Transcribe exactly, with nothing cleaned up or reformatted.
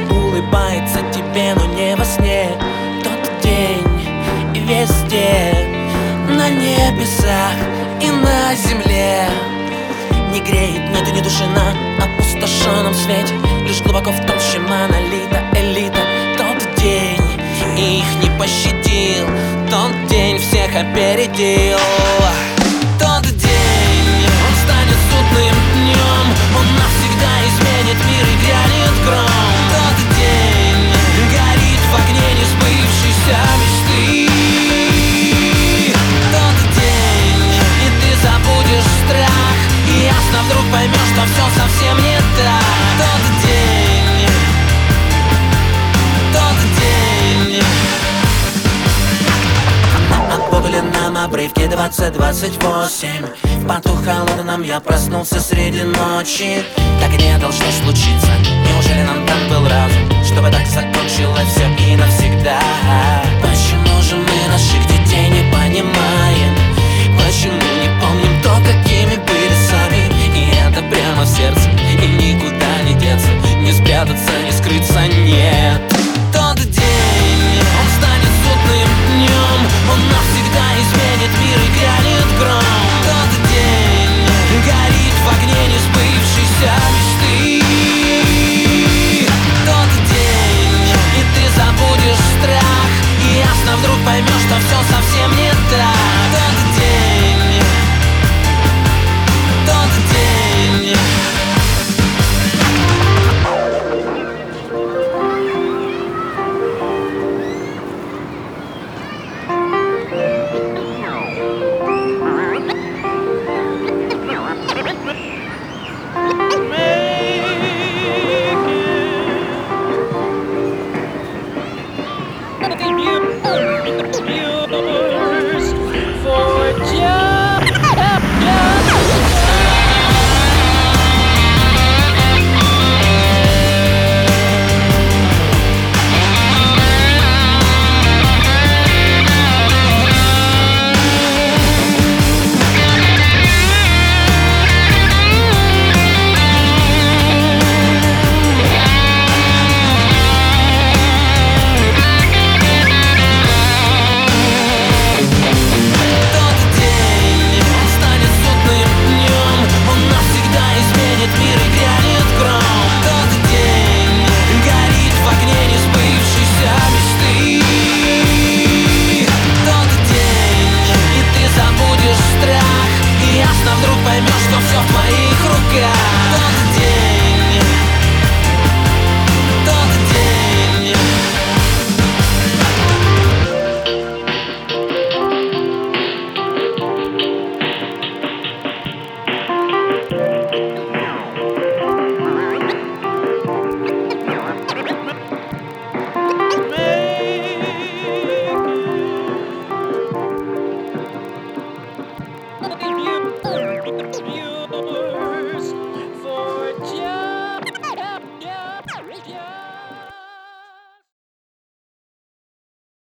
улыбается тебе, но не во сне. Тот день и везде, на небесах и на земле. Не греет, нету ни души на опустошенном свете. Лишь глубоко в толще монолита элита. Тот день и их не пощадил, тот день всех опередил. Тот день, он станет судным днем, он навсегда изменит мир и грянет гром. Тот день горит в огне несбывшейся мечты. Тот день, и ты забудешь страх, и ясно вдруг поймешь, что все совсем не так. Тот день, тот день. От Бога ли нам обрывки двадцать двадцать восемь. В поту холодном я проснулся среди ночи. Так и не должно случиться. Неужели нам так было